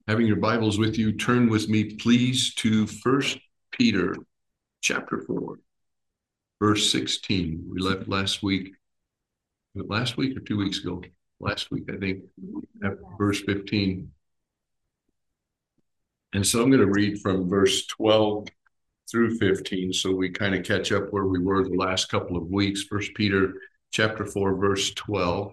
Having your Bibles with you, turn with me, please, to First Peter chapter 4, verse 16. We left last week or 2 weeks ago? Last week, I think, at verse 15. And so I'm going to read from verse 12 through 15, so we kind of catch up where we were the last couple of weeks. First Peter chapter 4, verse 12.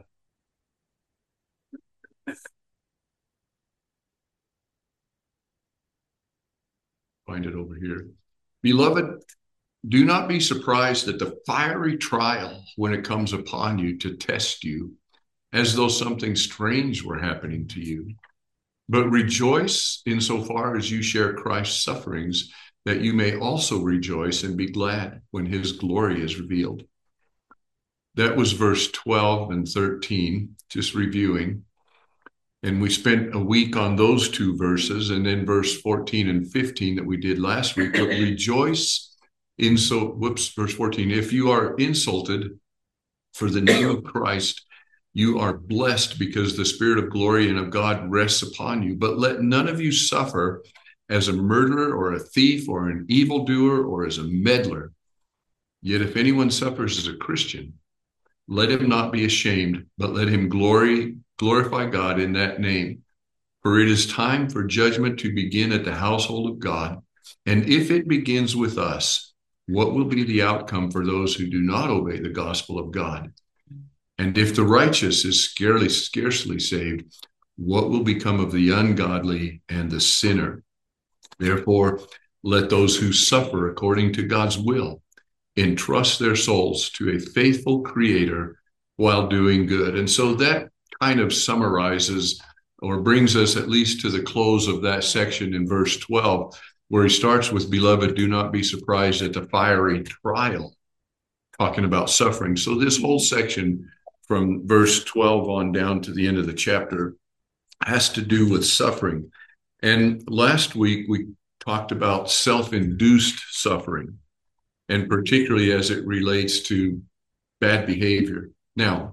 Find it over here. Beloved, do not be surprised at the fiery trial when it comes upon you to test you, as though something strange were happening to you. But rejoice insofar as you share Christ's sufferings, that you may also rejoice and be glad when his glory is revealed. That was verse 12 and 13, just reviewing. And we spent a week on those two verses, and then verse 14 and 15 that we did last week. But rejoice verse 14. If you are insulted for the name of Christ, you are blessed because the Spirit of glory and of God rests upon you. But let none of you suffer as a murderer or a thief or an evildoer or as a meddler. Yet if anyone suffers as a Christian, let him not be ashamed, but let him glorify God in that name. For it is time for judgment to begin at the household of God. And if it begins with us, what will be the outcome for those who do not obey the gospel of God? And if the righteous is scarcely saved, what will become of the ungodly and the sinner? Therefore, let those who suffer according to God's will entrust their souls to a faithful Creator while doing good. And so that kind of summarizes or brings us at least to the close of that section in verse 12, where he starts with, Beloved, do not be surprised at the fiery trial, talking about suffering. So this whole section from verse 12 on down to the end of the chapter has to do with suffering. And last week we talked about self-induced suffering, and particularly as it relates to bad behavior. Now,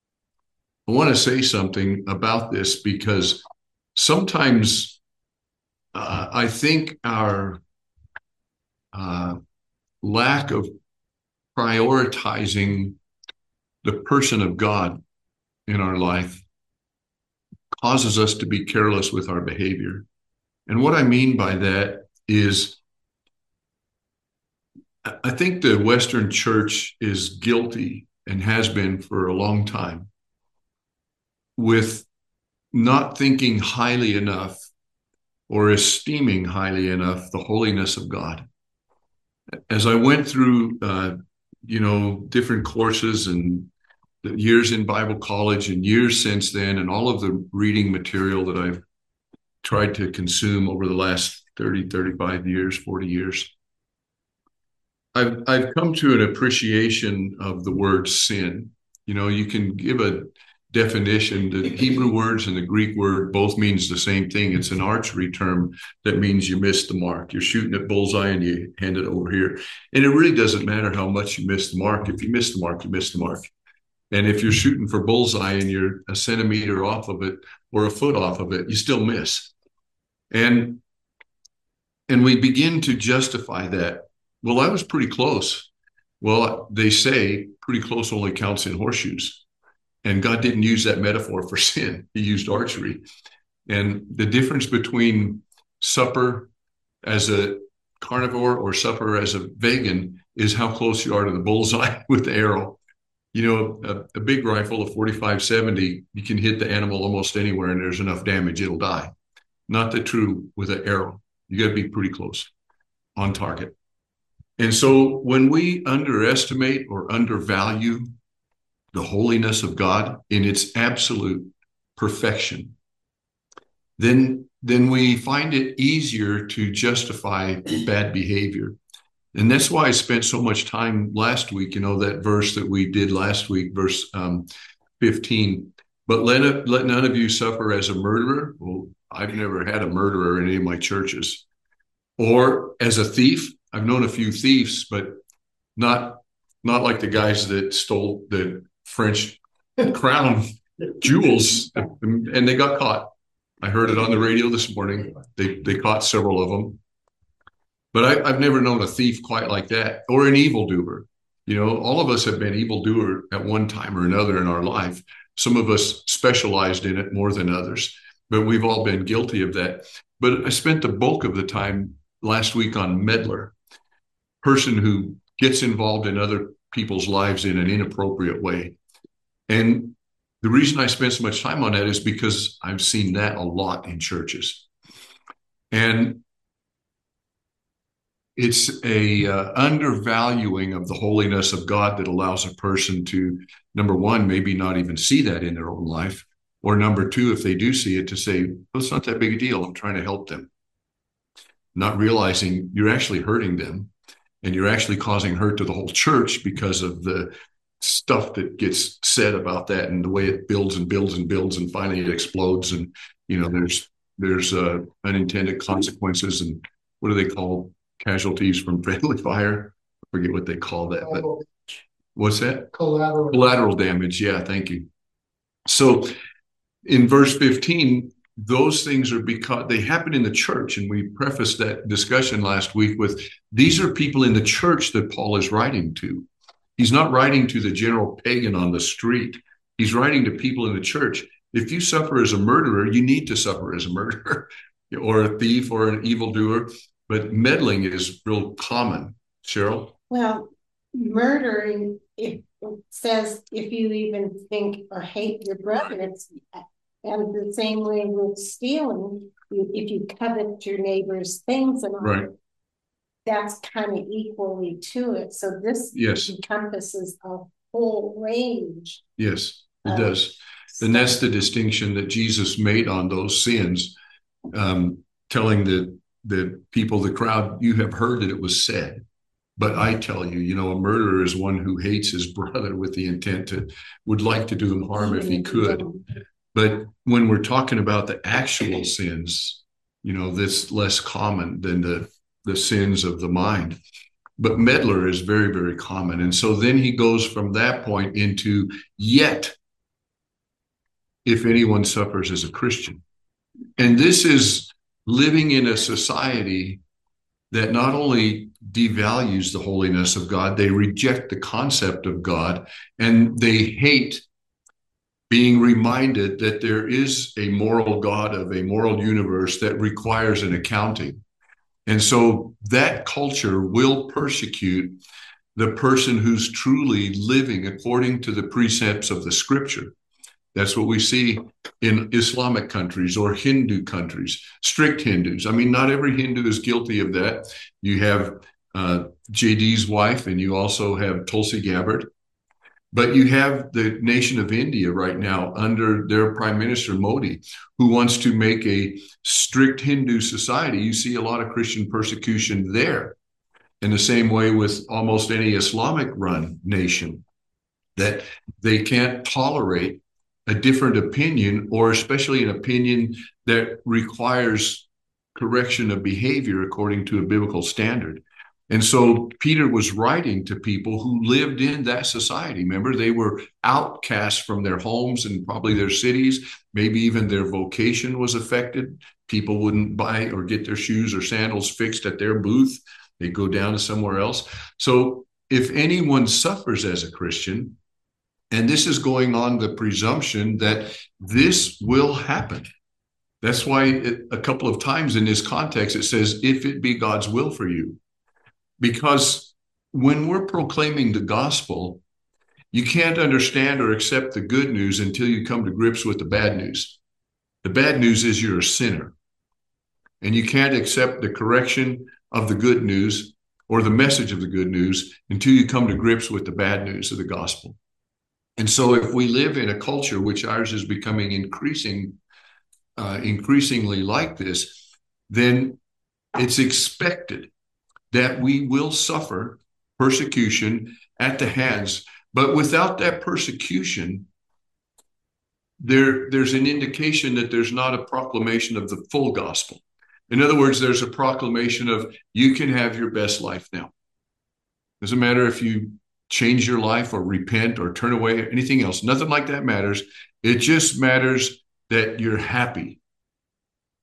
I want to say something about this because sometimes I think our lack of prioritizing the person of God in our life causes us to be careless with our behavior. And what I mean by that is, I think the Western church is guilty and has been for a long time with not thinking highly enough or esteeming highly enough the holiness of God. As I went through, different courses and years in Bible college and years since then, and all of the reading material that I've tried to consume over the last 30, 35 years, 40 years, I've come to an appreciation of the word sin. You can give a definition. The Hebrew words and the Greek word both means the same thing. It's an archery term that means you missed the mark. You're shooting at bullseye and you hand it over here. And it really doesn't matter how much you miss the mark. If you miss the mark, you miss the mark. And if you're shooting for bullseye and you're a centimeter off of it or a foot off of it, you still miss. And we begin to justify that. Well, I was pretty close. Well, they say pretty close only counts in horseshoes. And God didn't use that metaphor for sin. He used archery. And the difference between supper as a carnivore or supper as a vegan is how close you are to the bullseye with the arrow. A big rifle, a 45-70, you can hit the animal almost anywhere and there's enough damage, it'll die. Not the true with an arrow. You got to be pretty close on target. And so when we underestimate or undervalue the holiness of God in its absolute perfection, then we find it easier to justify bad behavior. And that's why I spent so much time last week, that verse that we did last week, verse 15. But let none of you suffer as a murderer. Well, I've never had a murderer in any of my churches. Or as a thief. I've known a few thieves, but not like the guys that stole the French crown jewels and they got caught. I heard it on the radio this morning. They caught several of them. But I've never known a thief quite like that, or an evildoer. You know, all of us have been evildoer at one time or another in our life. Some of us specialized in it more than others, but we've all been guilty of that. But I spent the bulk of the time last week on meddler, person who gets involved in other people's lives in an inappropriate way. And the reason I spent so much time on that is because I've seen that a lot in churches. And it's a undervaluing of the holiness of God that allows a person to, number one, maybe not even see that in their own life, or number two, if they do see it, to say, well, it's not that big a deal. I'm trying to help them. Not realizing you're actually hurting them, and you're actually causing hurt to the whole church because of the stuff that gets said about that and the way it builds and builds and builds, and finally it explodes. And, you know, there's unintended consequences, and what do they call casualties from friendly fire? I forget what they call that, but what's that? Collateral damage. Yeah, thank you. So in verse 15, those things are because they happen in the church. And we prefaced that discussion last week with, these are people in the church that Paul is writing to. He's not writing to the general pagan on the street. He's writing to people in the church. If you suffer as a murderer, you need to suffer as a murderer or a thief or an evildoer. But meddling is real common. Cheryl? Well, murdering, it says if you even think or hate your brother, it's and the same way with stealing, if you covet your neighbor's things and all, right, that's kind of equally to it. So this encompasses a whole range. Yes, it does. And that's the distinction that Jesus made on those sins, telling the people, the crowd, you have heard that it was said, but I tell you, you know, a murderer is one who hates his brother with the intent to, would like to do him harm if he could. But when we're talking about the actual sins, you know, that's less common than the sins of the mind. But meddler is very, very common. And so then he goes from that point into, yet, if anyone suffers as a Christian. And this is living in a society that not only devalues the holiness of God, they reject the concept of God, and they hate being reminded that there is a moral God of a moral universe that requires an accounting. And so that culture will persecute the person who's truly living according to the precepts of the scripture. That's what we see in Islamic countries or Hindu countries, strict Hindus. I mean, not every Hindu is guilty of that. You have JD's wife, and you also have Tulsi Gabbard. But you have the nation of India right now under their Prime Minister Modi, who wants to make a strict Hindu society. You see a lot of Christian persecution there. In the same way with almost any Islamic-run nation, that they can't tolerate a different opinion, or especially an opinion that requires correction of behavior according to a biblical standard. And so Peter was writing to people who lived in that society. Remember, they were outcasts from their homes and probably their cities. Maybe even their vocation was affected. People wouldn't buy or get their shoes or sandals fixed at their booth. They'd go down to somewhere else. So if anyone suffers as a Christian, and this is going on the presumption that this will happen. That's why a couple of times in this context, it says, if it be God's will for you. Because when we're proclaiming the gospel, you can't understand or accept the good news until you come to grips with the bad news. The bad news is you're a sinner. And you can't accept the correction of the good news or the message of the good news until you come to grips with the bad news of the gospel. And so if we live in a culture, which ours is becoming increasingly like this, then it's expected that we will suffer persecution at the hands. But without that persecution, there's an indication that there's not a proclamation of the full gospel. In other words, there's a proclamation of, you can have your best life now. Doesn't matter if you change your life or repent or turn away, anything else. Nothing like that matters. It just matters that you're happy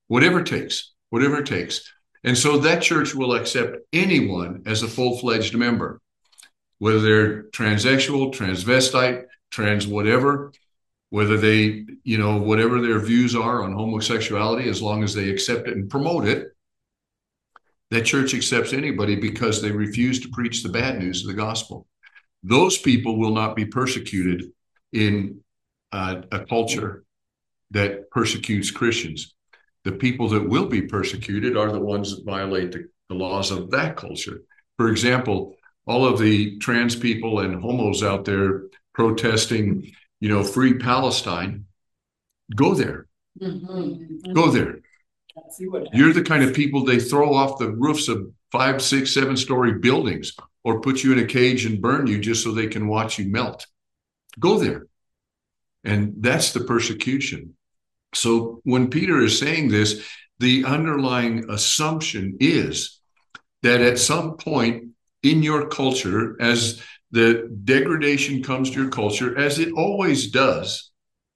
whatever it takes, whatever it takes. And so that church will accept anyone as a full-fledged member, whether they're transsexual, transvestite, trans whatever, whether they, whatever their views are on homosexuality, as long as they accept it and promote it. That church accepts anybody because they refuse to preach the bad news of the gospel. Those people will not be persecuted in a culture that persecutes Christians. The people that will be persecuted are the ones that violate the laws of that culture. For example, all of the trans people and homos out there protesting, free Palestine, go there. Mm-hmm. Go there. You're the kind of people they throw off the roofs of 5, 6, 7-story buildings or put you in a cage and burn you just so they can watch you melt. Go there. And that's the persecution. So when Peter is saying this, the underlying assumption is that at some point in your culture, as the degradation comes to your culture, as it always does,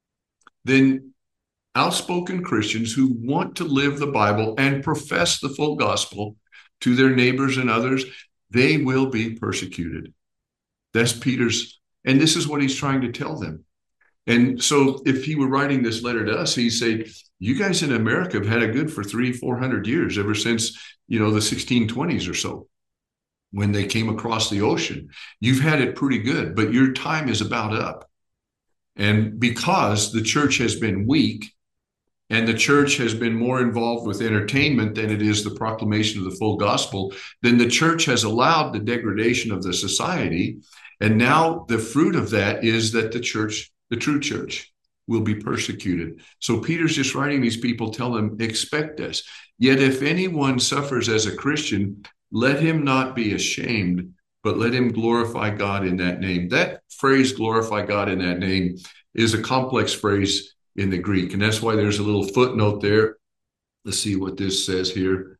then outspoken Christians who want to live the Bible and profess the full gospel to their neighbors and others, they will be persecuted. That's Peter's, and this is what he's trying to tell them. And so if he were writing this letter to us, he'd say, you guys in America have had it good for 300-400 years, ever since, the 1620s or so, when they came across the ocean. You've had it pretty good, but your time is about up. And because the church has been weak, and the church has been more involved with entertainment than it is the proclamation of the full gospel, then the church has allowed the degradation of the society. And now the fruit of that is that the church, the true church, will be persecuted. So Peter's just writing these people, tell them, expect this. Yet if anyone suffers as a Christian, let him not be ashamed, but let him glorify God in that name. That phrase, glorify God in that name, is a complex phrase in the Greek. And that's why there's a little footnote there. Let's see what this says here.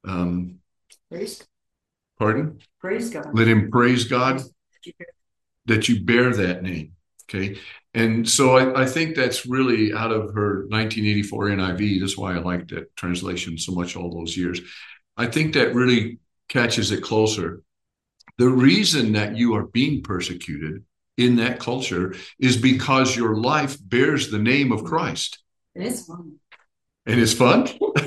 Praise. Pardon? Praise God. Let him praise God that you bear that name. Okay. And so I think that's really out of her 1984 NIV. That's why I liked that translation so much all those years. I think that really catches it closer. The reason that you are being persecuted in that culture is because your life bears the name of Christ. It is fun. And it's fun?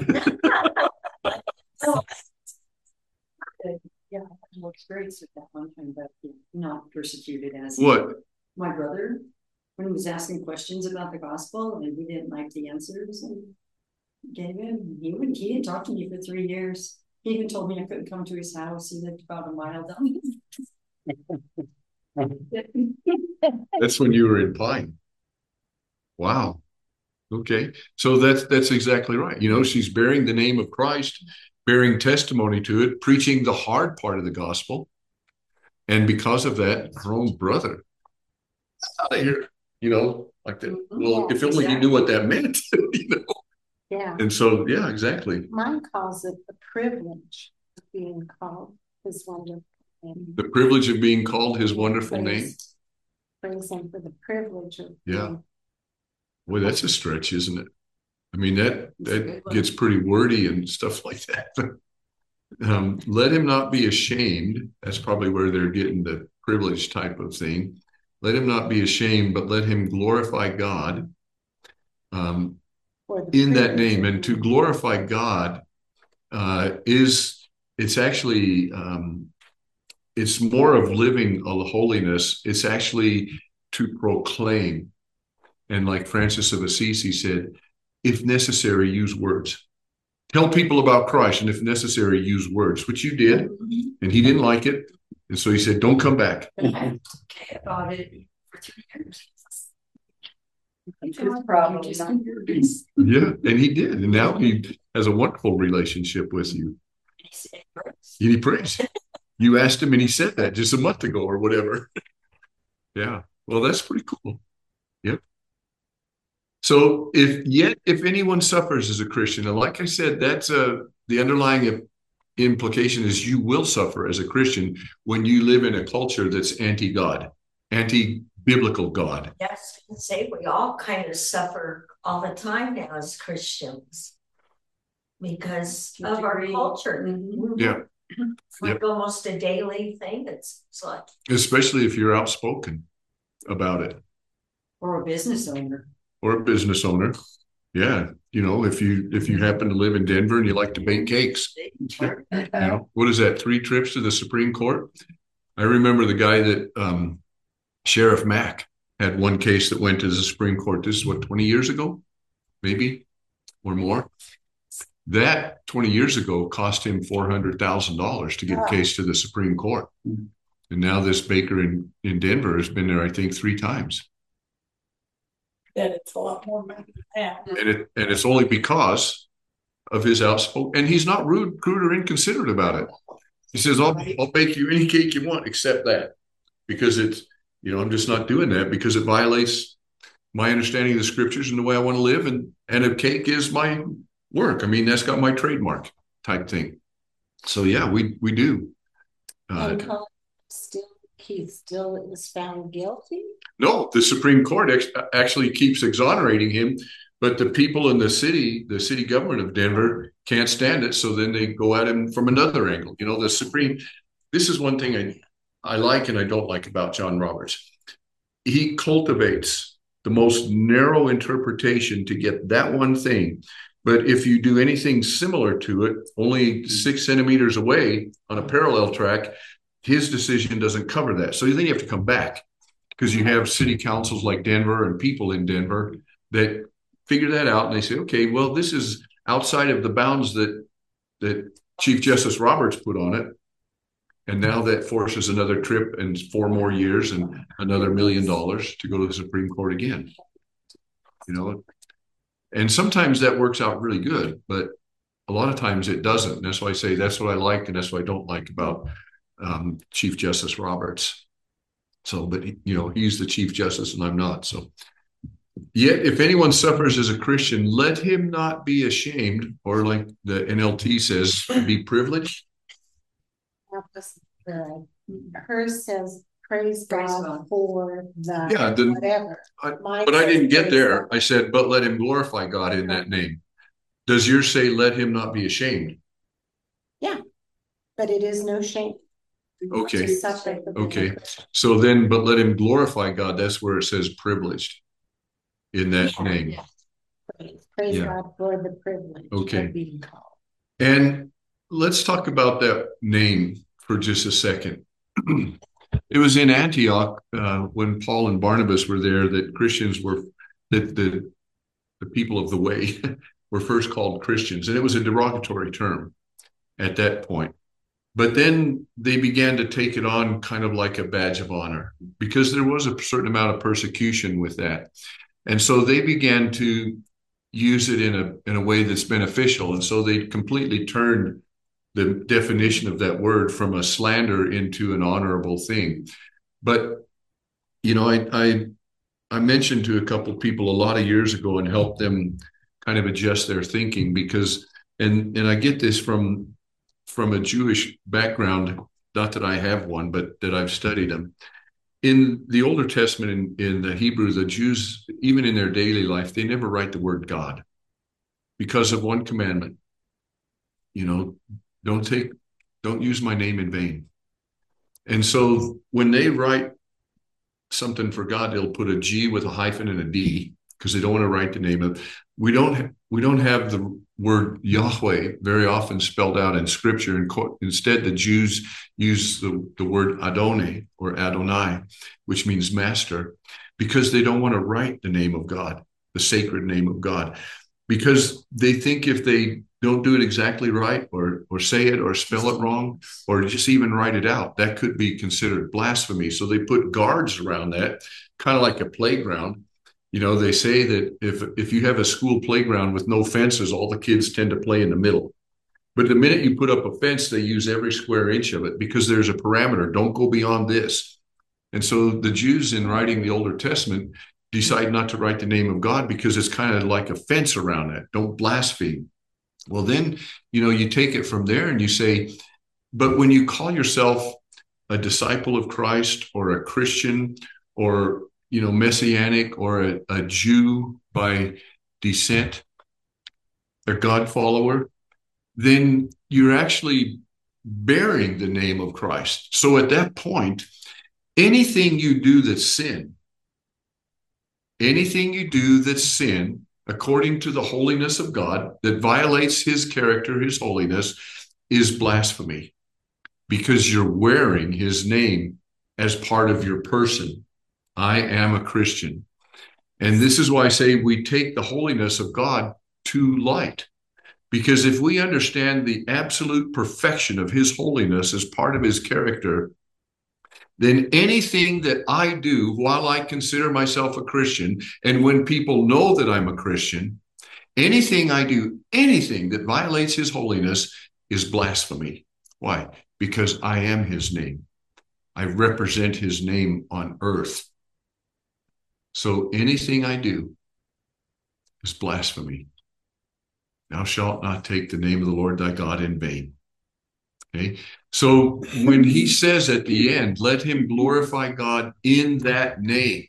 Yeah, I had no experience with that one time, but not persecuted as what? My brother, when he was asking questions about the gospel and he didn't like the answers and gave him, he didn't talk to me for 3 years. He even told me I couldn't come to his house. He lived about a mile down. That's when you were in Pine. Wow. Okay. So that's exactly right. She's bearing the name of Christ, bearing testimony to it, preaching the hard part of the gospel. And because of that, her own brother, out of here, like that. Well, if only you knew what that meant, Yeah. And so, yeah, exactly. Mine calls it the privilege of being called his wonderful name. The privilege of being called his wonderful name. Praise him for the privilege of yeah. Well, that's a stretch, isn't it? I mean, that gets pretty wordy and stuff like that. Let him not be ashamed. That's probably where they're getting the privilege type of thing. Let him not be ashamed, but let him glorify God in that name. And to glorify God it's actually, it's more of living a holiness. It's actually to proclaim. And like Francis of Assisi said, if necessary, use words. Tell people about Christ, and if necessary, use words, which you did, and he didn't like it. And so he said, don't come back. Okay about it for 3 years. Yeah, and he did. And now he has a wonderful relationship with you. He prays. You asked him and he said that just a month ago or whatever. Yeah. Well, that's pretty cool. Yep. So if anyone suffers as a Christian, and like I said, that's the underlying implication is you will suffer as a Christian when you live in a culture that's anti-God, anti-biblical God. Yes, say we all kind of suffer all the time now as Christians. because To a of our degree. culture. Mhm. Yeah. It's like almost a daily thing. It's like, Especially if you're outspoken about it, Or a business owner. or a business owner. Yeah. If you happen to live in Denver and you like to bake cakes, what is that? 3 trips to the Supreme Court? I remember the guy that Sheriff Mack had one case that went to the Supreme Court. This is what, 20 years ago, maybe, or more. That 20 years ago cost him $400,000 to get a case to the Supreme Court. And now this baker in Denver has been there, I think, 3 times. That it's a lot more money than that. And it's only because of his outspoken, and he's not rude or inconsiderate about it. He says, I'll bake you any cake you want except that, because it's, I'm just not doing that because it violates my understanding of the scriptures and the way I want to live. And a cake is my work. I mean, that's got my trademark type thing. So yeah, we do. And he still is found guilty? No, the Supreme Court actually keeps exonerating him, but the people in the city government of Denver can't stand it. So then they go at him from another angle. This is one thing I like and I don't like about John Roberts. He cultivates the most narrow interpretation to get that one thing. But if you do anything similar to it, only 6 centimeters away on a parallel track, his decision doesn't cover that. So then you have to come back, because you have city councils like Denver and people in Denver that figure that out. And they say, okay, well, this is outside of the bounds that Chief Justice Roberts put on it. And now that forces another trip and 4 more years and another $1 million to go to the Supreme Court again. And sometimes that works out really good, but a lot of times it doesn't. And that's why I say that's what I like, and that's what I don't like about Chief Justice Roberts. So, but he's the Chief Justice and I'm not. So, yet if anyone suffers as a Christian, let him not be ashamed, or like the NLT says, be privileged. Hers says, praise God for whatever. But I didn't get there. God. I said, but let him glorify God in that name. Does yours say, let him not be ashamed? Yeah, but it is no shame. Okay. Okay. So then, but let him glorify God. That's where it says privileged in that name. Yeah. Praise God for the privilege of being called. And let's talk about that name for just a second. It was in Antioch when Paul and Barnabas were there that Christians were, that the people of the way were first called Christians. And it was a derogatory term at that point. But then they began to take it on kind of like a badge of honor, because there was a certain amount of persecution with that. And so they began to use it in a way that's beneficial. And so they completely turned the definition of that word from a slander into an honorable thing. But, I mentioned to a couple of people a lot of years ago and helped them kind of adjust their thinking, because, and I get this from a Jewish background, not that I have one, but that I've studied them. In the Older Testament, in the Hebrew, the Jews, even in their daily life, they never write the word God because of one commandment. Don't use my name in vain. And so when they write something for God, they'll put a G with a hyphen and a D, because they don't want to write the name of. We don't have the word Yahweh very often spelled out in Scripture. And instead, the Jews use the word Adonai or Adonai, which means master, because they don't want to write the name of God, the sacred name of God, because they think if they don't do it exactly right, or say it or spell it wrong, or just even write it out, that could be considered blasphemy. So they put guards around that, kind of like a playground. They say that if you have a school playground with no fences, all the kids tend to play in the middle. But the minute you put up a fence, they use every square inch of it, because there's a parameter. Don't go beyond this. And so the Jews, in writing the Older Testament, decide not to write the name of God, because it's kind of like a fence around it. Don't blaspheme. Well, then, you take it from there and you say, but when you call yourself a disciple of Christ, or a Christian, or Messianic, or a Jew by descent, a God follower, then you're actually bearing the name of Christ. So at that point, anything you do that's sin, according to the holiness of God, that violates his character, his holiness, is blasphemy, because you're wearing his name as part of your person. I am a Christian. And this is why I say we take the holiness of God to light. Because if we understand the absolute perfection of his holiness as part of his character, then anything that I do while I consider myself a Christian, and when people know that I'm a Christian, anything I do, anything that violates his holiness is blasphemy. Why? Because I am his name. I represent his name on earth. So anything I do is blasphemy. Thou shalt not take the name of the Lord thy God in vain. Okay. So when he says at the end, let him glorify God in that name,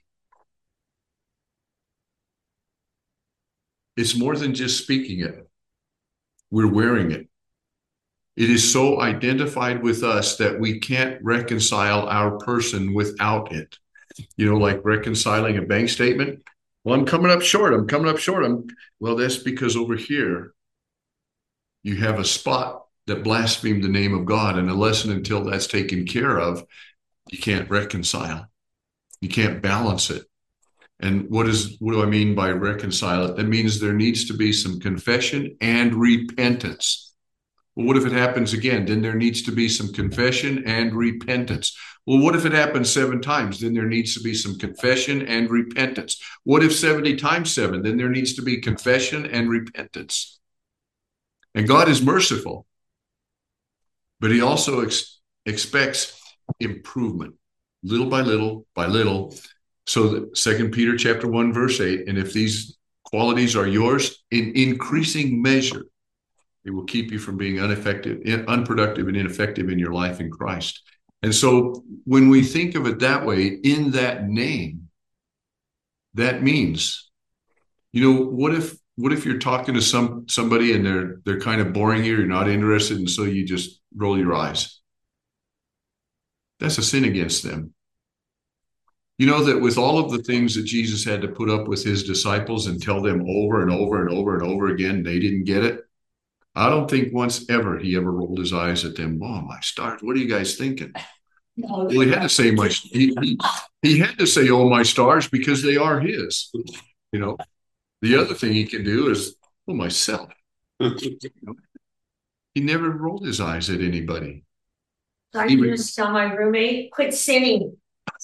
it's more than just speaking it. We're wearing it. It is so identified with us that we can't reconcile our person without it. You know, like reconciling a bank statement. Well, I'm coming up short. Well, that's because over here you have a spot that blasphemed the name of God. And unless and until that's taken care of, you can't reconcile. You can't balance it. And what do I mean by reconcile it? That means there needs to be some confession and repentance. Well, what if it happens again? Then there needs to be some confession and repentance. Well, what if it happens 7 times? Then there needs to be some confession and repentance. What if 70 times 7? Then there needs to be confession and repentance. And God is merciful, but he also expects improvement, little by little. So that 2 Peter chapter 1, verse 8, and if these qualities are yours in increasing measure, it will keep you from being unproductive and ineffective in your life in Christ. And so when we think of it that way, in that name, that means, you know, what if you're talking to somebody and they're kind of boring you, you're not interested, and so you just roll your eyes? That's a sin against them. You know that with all of the things that Jesus had to put up with his disciples and tell them over and over and over and over again, they didn't get it. I don't think once ever he ever rolled his eyes at them. Oh, my stars, what are you guys thinking? Well, he had to say he had to say, oh, my stars, because they are his. You know, the other thing he can do is, oh, myself. You know? He never rolled his eyes at anybody. So I used to tell my roommate, quit sinning.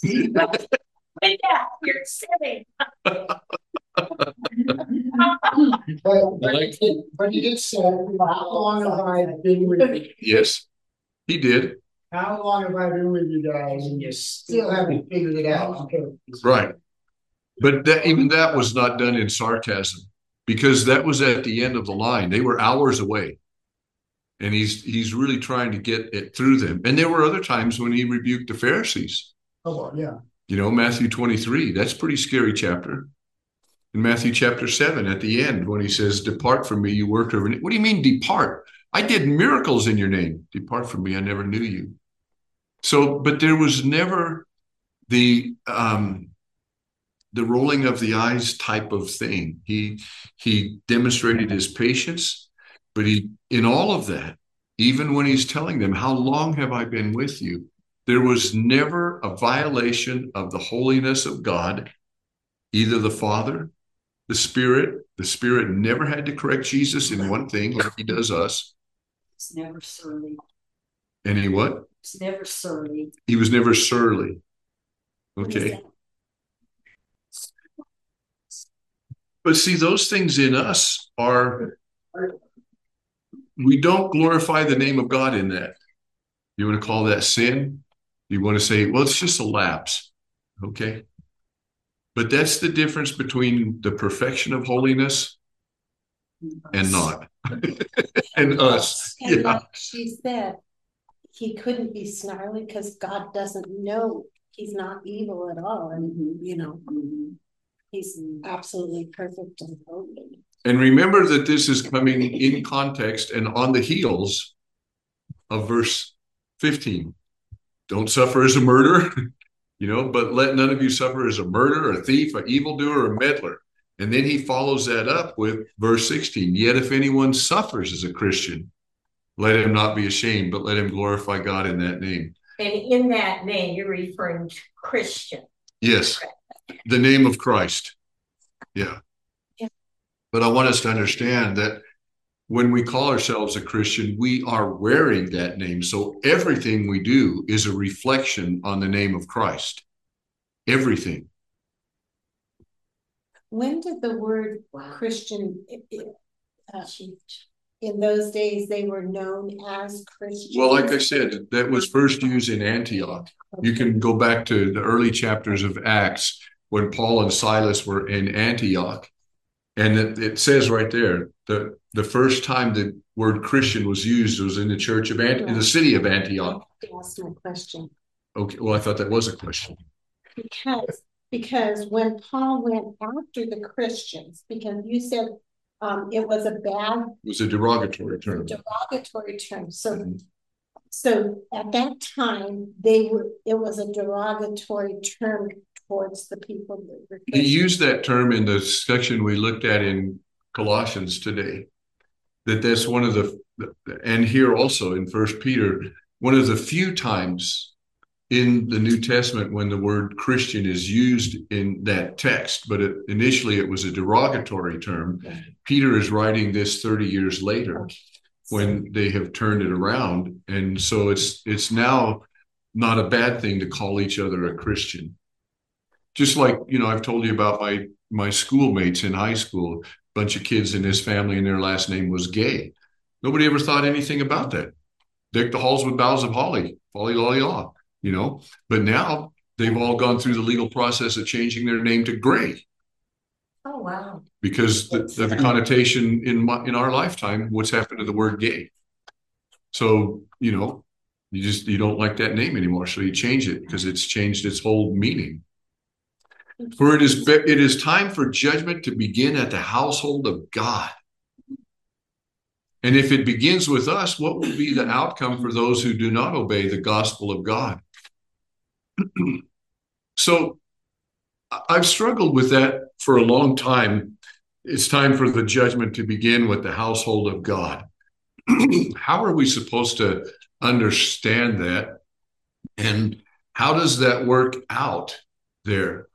You're sinning. But he did say, how long have I been with you? Yes, he did. How long have I been with you guys, and you still haven't figured it out? Okay. Right. But even that was not done in sarcasm, because that was at the end of the line. They were hours away. And he's really trying to get it through them. And there were other times when he rebuked the Pharisees. Oh, well, yeah. You know, Matthew 23, that's a pretty scary chapter. In Matthew chapter 7, at the end, when he says, depart from me, you worker of iniquity. What do you mean depart? I did miracles in your name. Depart from me, I never knew you. So, but there was never the rolling of the eyes type of thing. He demonstrated his patience, but in all of that, even when he's telling them, how long have I been with you? There was never a violation of the holiness of God, either the Father, the Spirit. The Spirit never had to correct Jesus in one thing like he does us. It's never surly. And he what? It's never surly. He was never surly. Okay. But see, those things in us we don't glorify the name of God in that. You want to call that sin? You want to say, well, it's just a lapse. Okay. But that's the difference between the perfection of holiness and not. And us. And Yeah. like she said, he couldn't be snarly because God doesn't know. He's not evil at all. And, you know, he's absolutely perfect and holy. And remember that this is coming in context and on the heels of verse 15. Don't suffer as a murderer, but let none of you suffer as a murderer, a thief, an evildoer, a meddler. And then he follows that up with verse 16. Yet if anyone suffers as a Christian, let him not be ashamed, but let him glorify God in that name. And in that name, you're referring to Christian. Yes, the name of Christ. Yeah. But I want us to understand that when we call ourselves a Christian, we are wearing that name. So everything we do is a reflection on the name of Christ. Everything. When did the word Christian, in those days, they were known as Christians? Well, like I said, that was first used in Antioch. You can go back to the early chapters of Acts when Paul and Silas were in Antioch. And it says right there, the first time the word Christian was used was in the church of in the city of Antioch. That's my question. Okay, well, I thought that was a question. Because when Paul went after the Christians, because you said it was a derogatory term. So at that time, it was a derogatory term towards the people that were Christians. He used that term in the section we looked at in Colossians today. That's one of and here also in First Peter, one of the few times in the New Testament when the word Christian is used in that text, but initially it was a derogatory term. Okay. Peter is writing this 30 years later when they have turned it around. And so it's now not a bad thing to call each other a Christian. Just like, I've told you about my schoolmates in high school, a bunch of kids in his family and their last name was Gay. Nobody ever thought anything about that. Deck the halls with boughs of holly, folly lolly law, But now they've all gone through the legal process of changing their name to Gray. Oh, wow. Because the connotation in our lifetime, what's happened to the word gay. So, you don't like that name anymore. So you change it because it's changed its whole meaning. For it is time for judgment to begin at the household of God. And if it begins with us, what will be the outcome for those who do not obey the gospel of God? So I've struggled with that for a long time. It's time for the judgment to begin with the household of God. How are we supposed to understand that? And how does that work out there?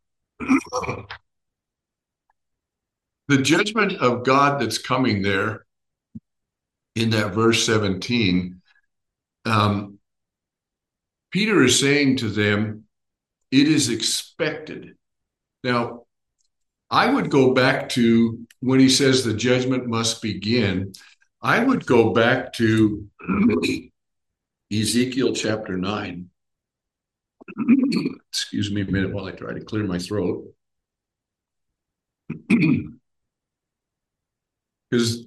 The judgment of God that's coming there in that verse 17, Peter is saying to them, it is expected. Now, I would go back to when he says the judgment must begin, I would go back to Ezekiel chapter 9. Excuse me a minute while I try to clear my throat. Because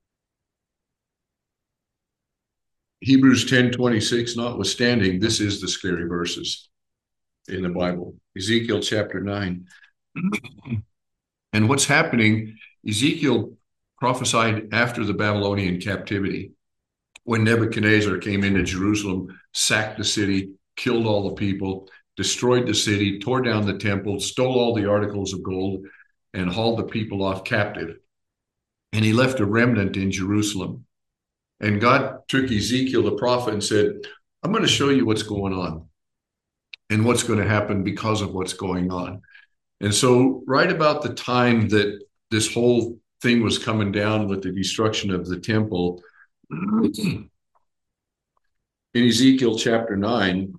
Hebrews 10:26 notwithstanding, this is the scary verses in the Bible. Ezekiel chapter 9. And what's happening, Ezekiel prophesied after the Babylonian captivity, when Nebuchadnezzar came into Jerusalem, sacked the city, killed all the people, destroyed the city, tore down the temple, stole all the articles of gold, and hauled the people off captive. And he left a remnant in Jerusalem. And God took Ezekiel the prophet and said, I'm going to show you what's going on and what's going to happen because of what's going on. And so right about the time that this whole thing was coming down with the destruction of the temple, in Ezekiel chapter 9,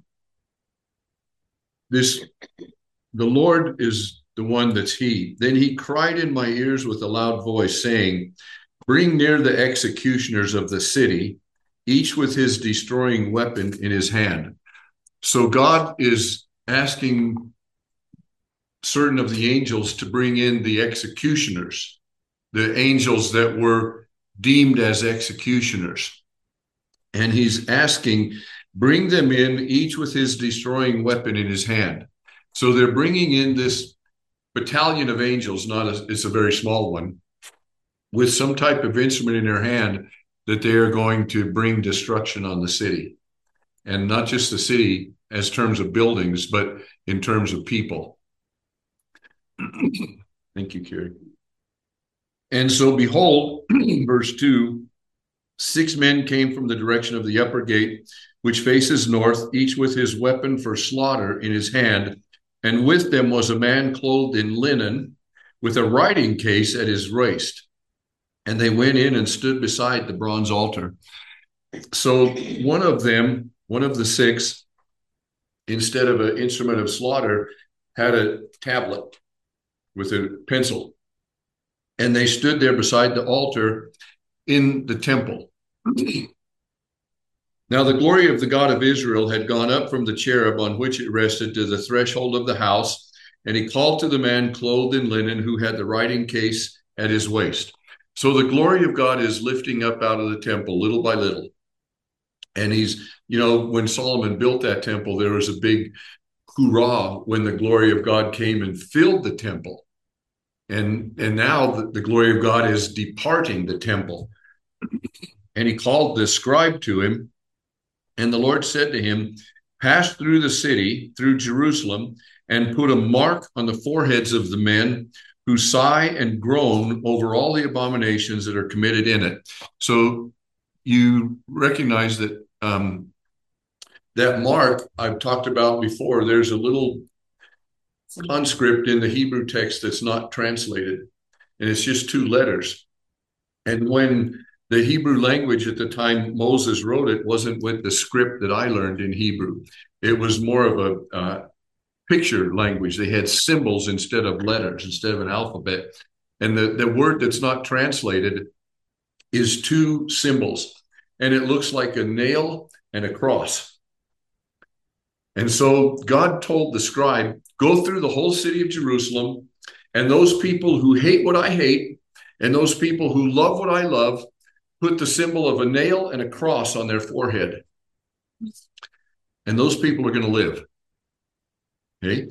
the Lord is the one that's he. Then he cried in my ears with a loud voice, saying, bring near the executioners of the city, each with his destroying weapon in his hand. So God is asking certain of the angels to bring in the executioners, the angels that were deemed as executioners. And he's asking, bring them in, each with his destroying weapon in his hand. So they're bringing in this battalion of angels, it's a very small one, with some type of instrument in their hand that they are going to bring destruction on the city. And not just the city as terms of buildings, but in terms of people. Thank you, Carrie. And so behold, verse 2, 6 men came from the direction of the upper gate, which faces north, each with his weapon for slaughter in his hand. And with them was a man clothed in linen, with a writing case at his waist. And they went in and stood beside the bronze altar. So one of the 6, instead of an instrument of slaughter, had a tablet with a pencil. And they stood there beside the altar in the temple. Now the glory of the God of Israel had gone up from the cherub on which it rested to the threshold of the house, and he called to the man clothed in linen who had the writing case at his waist. So the glory of God is lifting up out of the temple little by little. And he's, when Solomon built that temple, there was a big hoorah when the glory of God came and filled the temple. And now the glory of God is departing the temple. And he called the scribe to him. And the Lord said to him, pass through the city, through Jerusalem, and put a mark on the foreheads of the men who sigh and groan over all the abominations that are committed in it. So you recognize that that mark I've talked about before. There's a little conscript in the Hebrew text that's not translated, and it's just 2 letters. And when the Hebrew language at the time Moses wrote it wasn't with the script that I learned in Hebrew. It was more of a picture language. They had symbols instead of letters, instead of an alphabet. And the word that's not translated is 2 symbols. And it looks like a nail and a cross. And so God told the scribe, go through the whole city of Jerusalem, and those people who hate what I hate, and those people who love what I love, put the symbol of a nail and a cross on their forehead. And those people are going to live. Okay?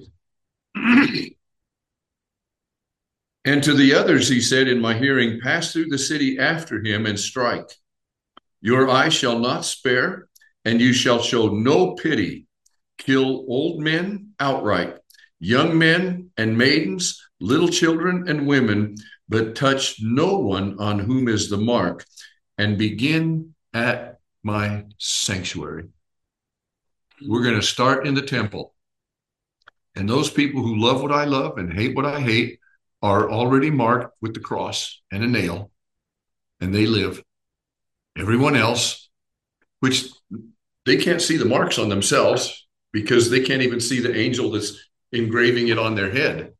And to the others, he said in my hearing, pass through the city after him and strike. Your eye shall not spare, and you shall show no pity. Kill old men outright, young men and maidens, little children and women, but touch no one on whom is the mark, and begin at my sanctuary. We're going to start in the temple. And those people who love what I love and hate what I hate are already marked with the cross and a nail, and they live. Everyone else, which they can't see the marks on themselves because they can't even see the angel that's engraving it on their head.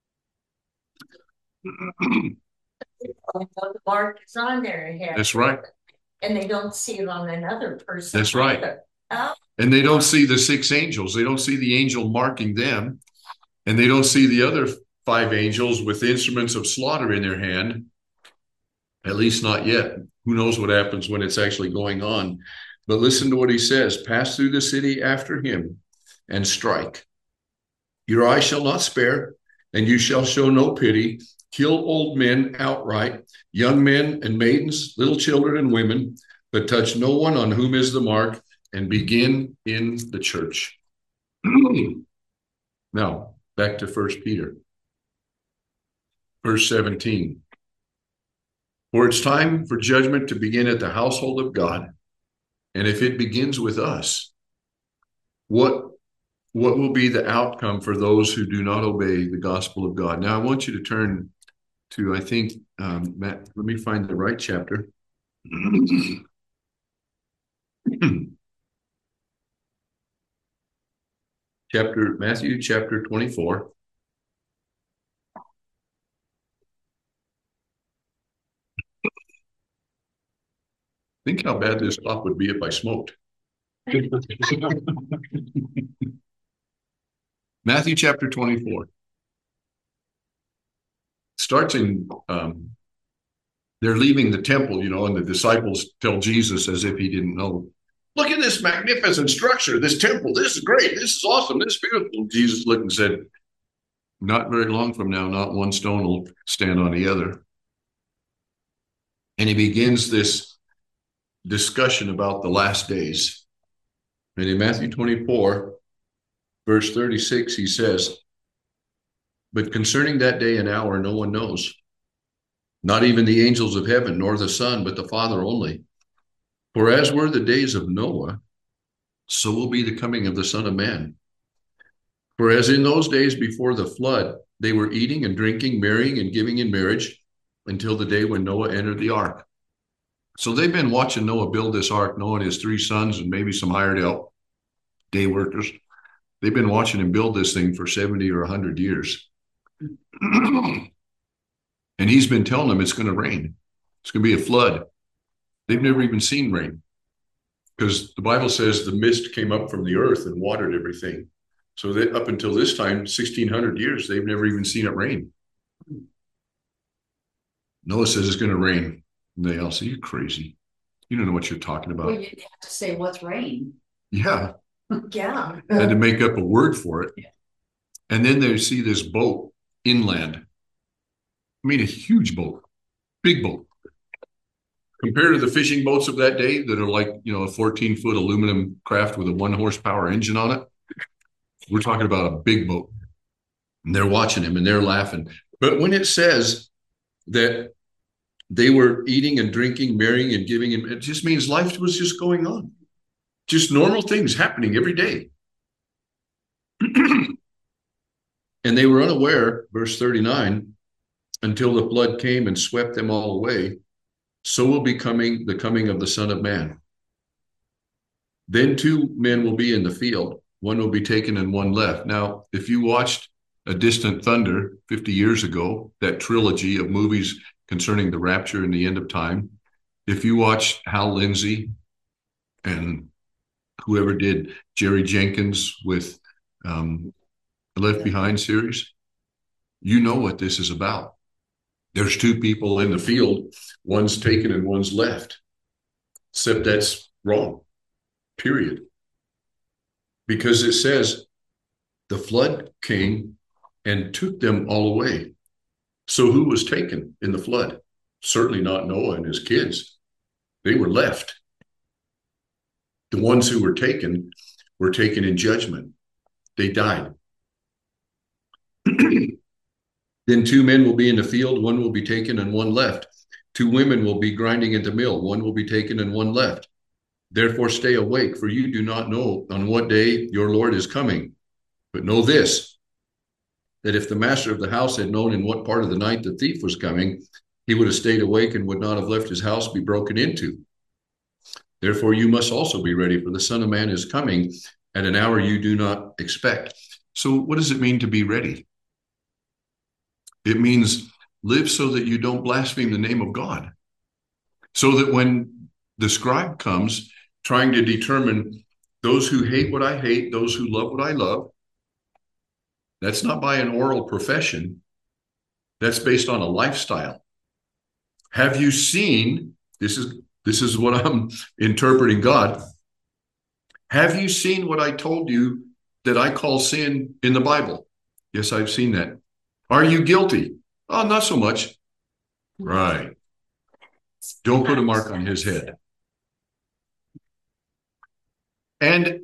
The mark is on their head. That's right. And they don't see it on another person. That's right. Oh. And they don't see the 6 angels. They don't see the angel marking them. And they don't see the other 5 angels with instruments of slaughter in their hand. At least not yet. Who knows what happens when it's actually going on. But listen to what he says. Pass through the city after him and strike. Your eye shall not spare, and you shall show no pity. Kill old men outright, young men and maidens, little children and women, but touch no one on whom is the mark, and begin in the church. Now, back to 1 Peter. Verse 17. For it's time for judgment to begin at the household of God. And if it begins with us, what will be the outcome for those who do not obey the gospel of God? Now, I want you to turn to, I think, Matt, let me find the right chapter. Matthew chapter 24. Think how bad this stuff would be if I smoked. Matthew chapter 24. Starts in, they're leaving the temple, and the disciples tell Jesus as if he didn't know. Look at this magnificent structure, this temple. This is great. This is awesome. This is beautiful. Jesus looked and said, not very long from now, not one stone will stand on the other. And he begins this discussion about the last days. And in Matthew 24, verse 36, he says, "But concerning that day and hour, no one knows, not even the angels of heaven, nor the Son, but the Father only. For as were the days of Noah, so will be the coming of the Son of Man. For as in those days before the flood, they were eating and drinking, marrying and giving in marriage, until the day when Noah entered the ark." So they've been watching Noah build this ark, Noah and his 3 sons, and maybe some hired help, day workers. They've been watching him build this thing for 70 or 100 years. And he's been telling them it's going to rain. It's going to be a flood. They've never even seen rain, because the Bible says the mist came up from the earth and watered everything. So that up until this time, 1,600 years, they've never even seen it rain. Noah says it's going to rain. And they all say, "You're crazy. You don't know what you're talking about." Well, you have to say what's rain. Yeah. Yeah. Had to make up a word for it. Yeah. And then they see this boat inland. I mean, a huge boat, big boat. Compared to the fishing boats of that day that are like, a 14-foot aluminum craft with a 1 horsepower engine on it. We're talking about a big boat. And they're watching him and they're laughing. But when it says that they were eating and drinking, marrying and giving, it just means life was just going on. Just normal things happening every day. And they were unaware, verse 39, until the flood came and swept them all away. So will be the coming of the Son of Man. Then 2 men will be in the field. One will be taken and one left. Now, if you watched A Distant Thunder 50 years ago, that trilogy of movies concerning the rapture and the end of time, if you watched Hal Lindsey and whoever did Jerry Jenkins with the Left Behind series, you know what this is about. There's 2 people in the field, one's taken and one's left. Except that's wrong, period. Because it says the flood came and took them all away. So who was taken in the flood? Certainly not Noah and his kids. They were left. The ones who were taken in judgment. They died. Then 2 men will be in the field, one will be taken and one left. 2 women will be grinding at the mill, one will be taken and one left. Therefore stay awake, for you do not know on what day your Lord is coming. But know this, that if the master of the house had known in what part of the night the thief was coming, he would have stayed awake and would not have left his house be broken into. Therefore you must also be ready, for the Son of Man is coming at an hour you do not expect. So what does it mean to be ready? It means live so that you don't blaspheme the name of God. So that when the scribe comes trying to determine those who hate what I hate, those who love what I love, that's not by an oral profession. That's based on a lifestyle. Have you seen, this is what I'm interpreting God. Have you seen what I told you that I call sin in the Bible? Yes, I've seen that. Are you guilty? Oh, not so much. Right. Don't put a mark on his head. And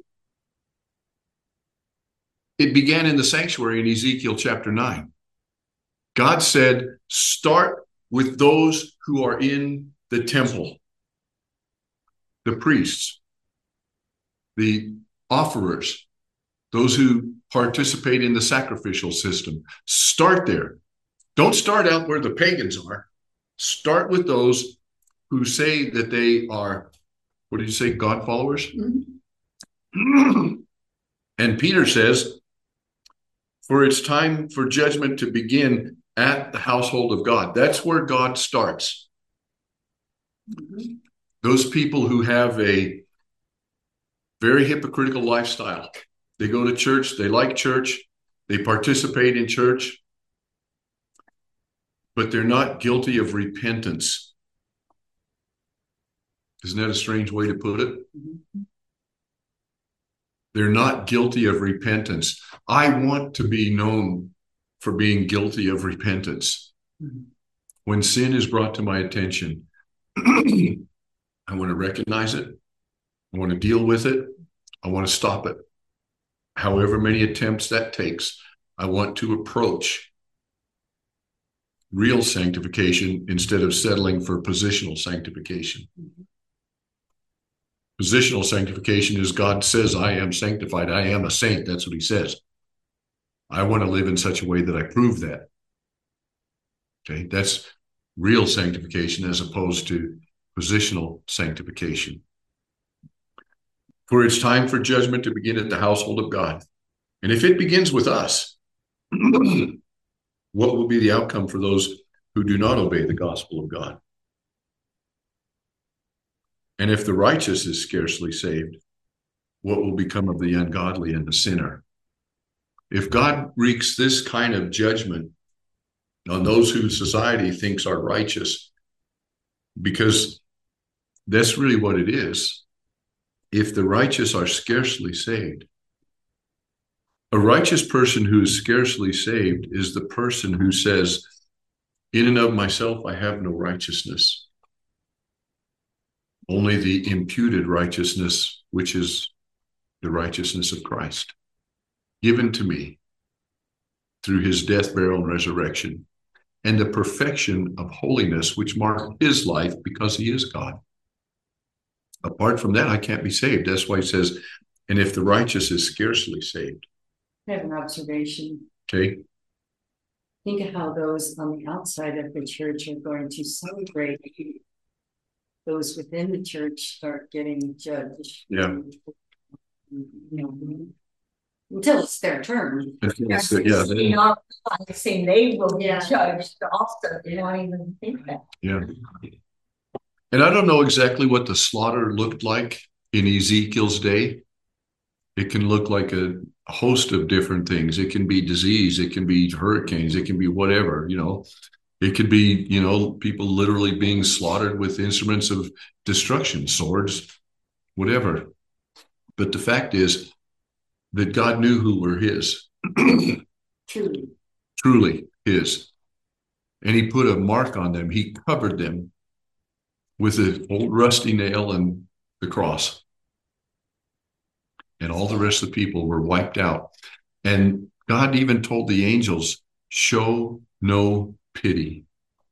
it began in the sanctuary in Ezekiel chapter 9. God said, start with those who are in the temple, the priests, the offerers, those who participate in the sacrificial system. Start there. Don't start out where the pagans are. Start with those who say that they are, what did you say, God followers? Mm-hmm. And Peter says, for it's time for judgment to begin at the household of God. That's where God starts. Mm-hmm. Those people who have a very hypocritical lifestyle. They go to church, they like church, they participate in church, but they're not guilty of repentance. Isn't that a strange way to put it? Mm-hmm. They're not guilty of repentance. I want to be known for being guilty of repentance. Mm-hmm. When sin is brought to my attention, I want to recognize it. I want to deal with it. I want to stop it. However many attempts that takes, I want to approach real sanctification instead of settling for positional sanctification. Positional sanctification is God says, I am sanctified. I am a saint. That's what he says. I want to live in such a way that I prove that. Okay, that's real sanctification as opposed to positional sanctification. For it's time for judgment to begin at the household of God. And if it begins with us, what will be the outcome for those who do not obey the gospel of God? And if the righteous is scarcely saved, what will become of the ungodly and the sinner? If God wreaks this kind of judgment on those who society thinks are righteous, because that's really what it is. If the righteous are scarcely saved, a righteous person who is scarcely saved is the person who says, in and of myself, I have no righteousness. Only the imputed righteousness, which is the righteousness of Christ, given to me through his death, burial, and resurrection, and the perfection of holiness, which marked his life because he is God. Apart from that, I can't be saved. That's why he says, and if the righteous is scarcely saved. I have an observation. Okay. Think of how those on the outside of the church are going to celebrate. Those within the church start getting judged. Yeah. You know, until it's their turn. Not realizing they will be Yeah. judged also. They don't even think that. Yeah. And I don't know exactly what the slaughter looked like in Ezekiel's day. It can look like a host of different things. It can be disease. It can be hurricanes. It can be whatever, you know. It could be, you know, people literally being slaughtered with instruments of destruction, swords, whatever. But the fact is that God knew who were his. Truly. Truly his. And he put a mark on them. He covered them with an old rusty nail and the cross. And all the rest of the people were wiped out. And God even told the angels, show no pity.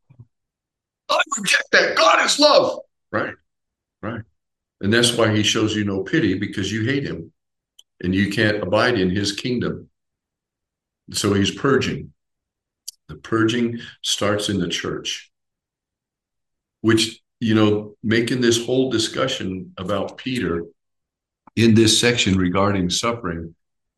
I reject that. God is love. Right. Right. And that's why he shows you no pity, because you hate him and you can't abide in his kingdom. So he's purging. The purging starts in the church, which, you know, making this whole discussion about Peter in this section regarding suffering,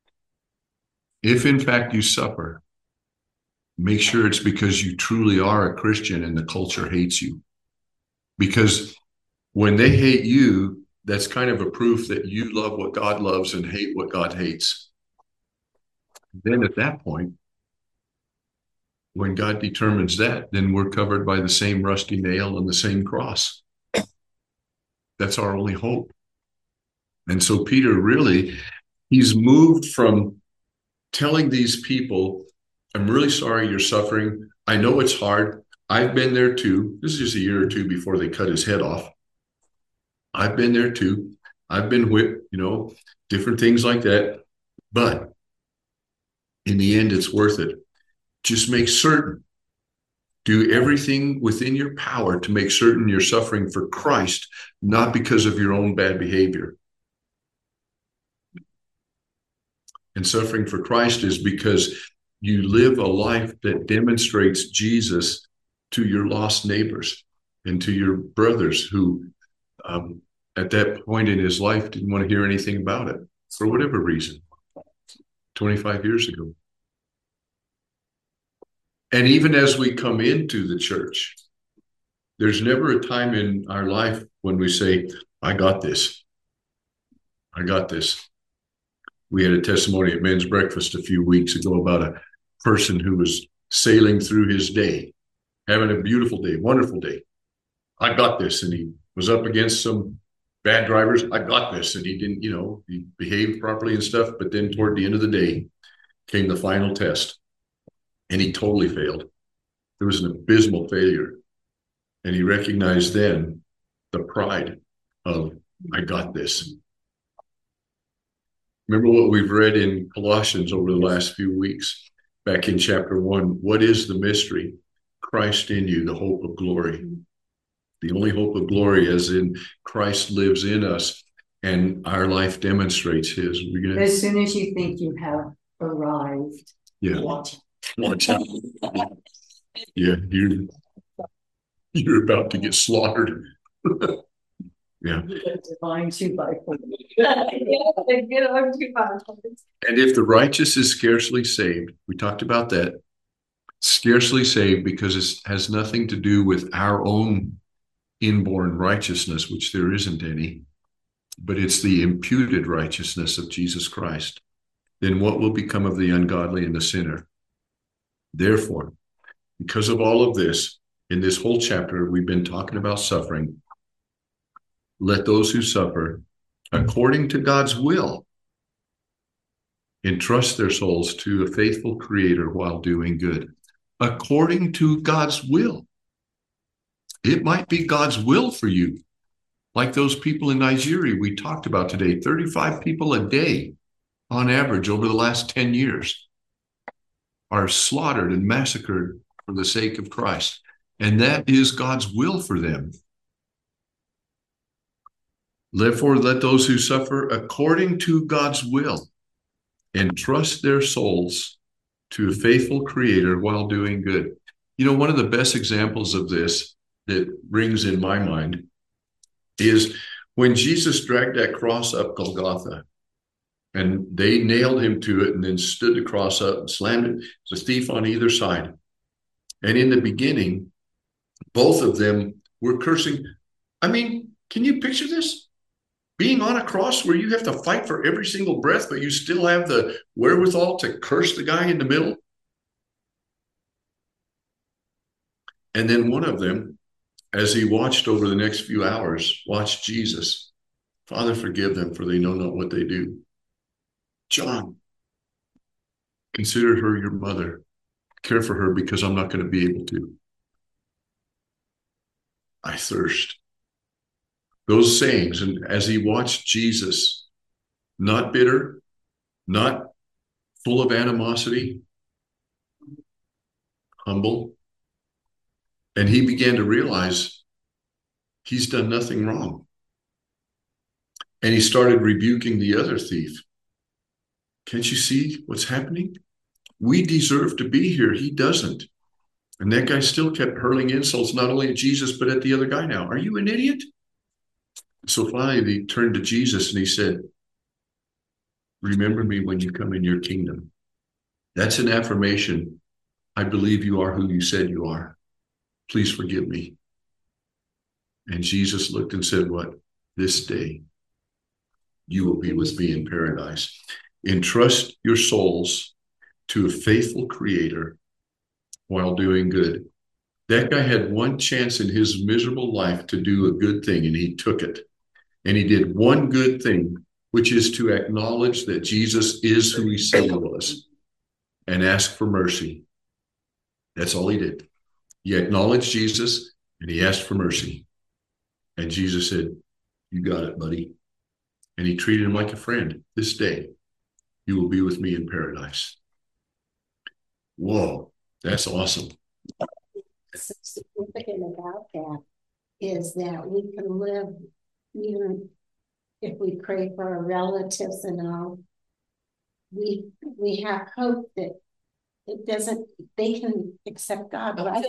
if in fact you suffer, make sure it's because you truly are a Christian and the culture hates you. Because when they hate you, that's kind of a proof that you love what God loves and hate what God hates. Then at that point, when God determines that, then we're covered by the same rusty nail and the same cross. That's our only hope. And so Peter really, he's moved from telling these people, I'm really sorry you're suffering. I know it's hard. I've been there too. This is just a year or two before they cut his head off. I've been there too. I've been whipped, you know, different things like that. But in the end, it's worth it. Just make certain. Do everything within your power to make certain you're suffering for Christ, not because of your own bad behavior. And suffering for Christ is because you live a life that demonstrates Jesus to your lost neighbors and to your brothers who, at that point in his life, didn't want to hear anything about it for whatever reason, 25 years ago. And even as we come into the church, there's never a time in our life when we say, I got this. I got this. We had a testimony at men's breakfast a few weeks ago about a person who was sailing through his day, having a beautiful day, wonderful day. I got this. And he was up against some bad drivers. I got this. And he didn't, you know, he behaved properly and stuff. But then toward the end of the day came the final test and he totally failed. It was an abysmal failure. And he recognized then the pride of, I got this. Remember what we've read in Colossians over the last few weeks, back in chapter 1. What is the mystery? Christ in you, the hope of glory. The only hope of glory, as in Christ lives in us and our life demonstrates his. As soon as you think you have arrived, yeah, watch out. Yeah, you're about to get slaughtered. Yeah. Divine 2x4. And if the righteous is scarcely saved, we talked about that, scarcely saved because it has nothing to do with our own inborn righteousness, which there isn't any, but it's the imputed righteousness of Jesus Christ. Then what will become of the ungodly and the sinner? Therefore, because of all of this, in this whole chapter, we've been talking about suffering. Let those who suffer according to God's will entrust their souls to a faithful Creator while doing good. According to God's will. It might be God's will for you, like those people in Nigeria we talked about today, 35 people a day on average over the last 10 years are slaughtered and massacred for the sake of Christ. And that is God's will for them. Therefore, let those who suffer according to God's will entrust their souls to a faithful Creator while doing good. You know, one of the best examples of this that rings in my mind is when Jesus dragged that cross up Golgotha and they nailed him to it and then stood the cross up and slammed it. It's a thief on either side. And in the beginning, both of them were cursing. I mean, can you picture this? Being on a cross where you have to fight for every single breath, but you still have the wherewithal to curse the guy in the middle. And then one of them, as he watched over the next few hours, watched Jesus. Father, forgive them, for they know not what they do. John, consider her your mother. Care for her because I'm not going to be able to. I thirst. Those sayings, and as he watched Jesus, not bitter, not full of animosity, humble, and he began to realize he's done nothing wrong. And he started rebuking the other thief. Can't you see what's happening? We deserve to be here. He doesn't. And that guy still kept hurling insults, not only at Jesus, but at the other guy now. Are you an idiot? So finally, he turned to Jesus and he said, remember me when you come in your kingdom. That's an affirmation. I believe you are who you said you are. Please forgive me. And Jesus looked and said, what? This day you will be with me in paradise. Entrust your souls to a faithful Creator while doing good. That guy had one chance in his miserable life to do a good thing, and he took it. And he did one good thing, which is to acknowledge that Jesus is who he said he was and ask for mercy. That's all he did. He acknowledged Jesus and he asked for mercy. And Jesus said, you got it, buddy. And he treated him like a friend. This day, you will be with me in paradise. Whoa, that's awesome. What's significant about that is that we can live, even if we pray for our relatives and all, we have hope that it doesn't, they can accept God, right?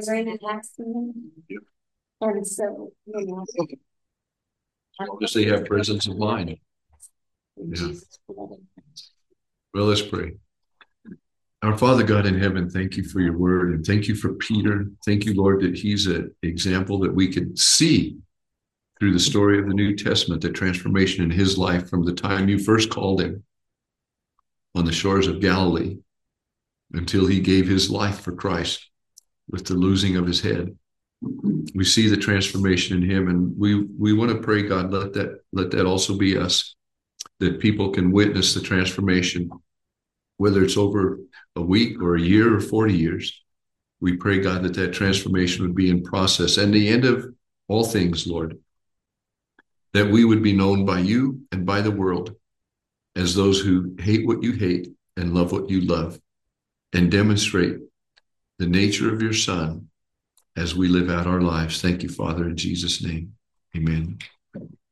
And so, you know, As long as they have presence of mind. Yeah. Well, let's pray. Our Father God in heaven, thank you for your word, and thank you for Peter. Thank you, Lord, that he's an example that we could see through the story of the New Testament, the transformation in his life from the time you first called him on the shores of Galilee until he gave his life for Christ with the losing of his head. We see the transformation in him, and we want to pray, God, let that also be us, that people can witness the transformation, whether it's over a week or a year or 40 years. We pray, God, that that transformation would be in process, and the end of all things, Lord, that we would be known by you and by the world as those who hate what you hate and love what you love, and demonstrate the nature of your Son as we live out our lives. Thank you, Father, in Jesus' name. Amen.